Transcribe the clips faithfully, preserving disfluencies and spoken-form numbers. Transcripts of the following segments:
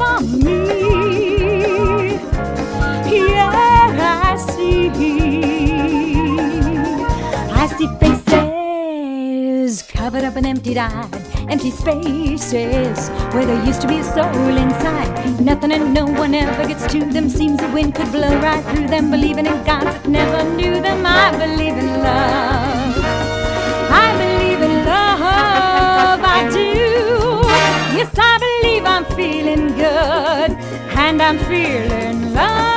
for me. Yeah, I see. I see faces covered up and empty-eyed, empty spaces where there used to be a soul inside. Nothing and no one ever gets to them. Seems the wind could blow right through them. Believing in gods that never knew them. I believe in love. I believe in love. I do. Yes, I believe I'm feeling good, and I'm feeling love.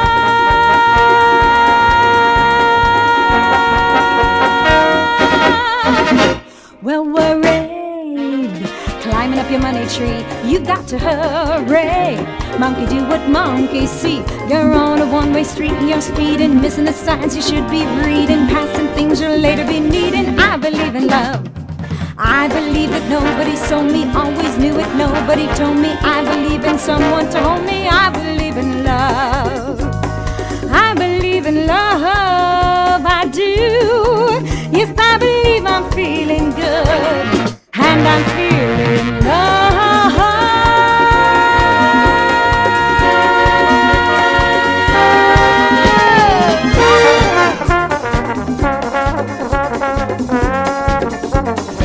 Well, worried, climbing up your money tree, you've got to hurry. Monkey do what monkeys see. You're on a one-way street and you're speeding, missing the signs you should be reading, passing things you'll later be needing. I believe in love. I believe that nobody sold me, always knew it, nobody told me. I believe in someone told me. I believe in love.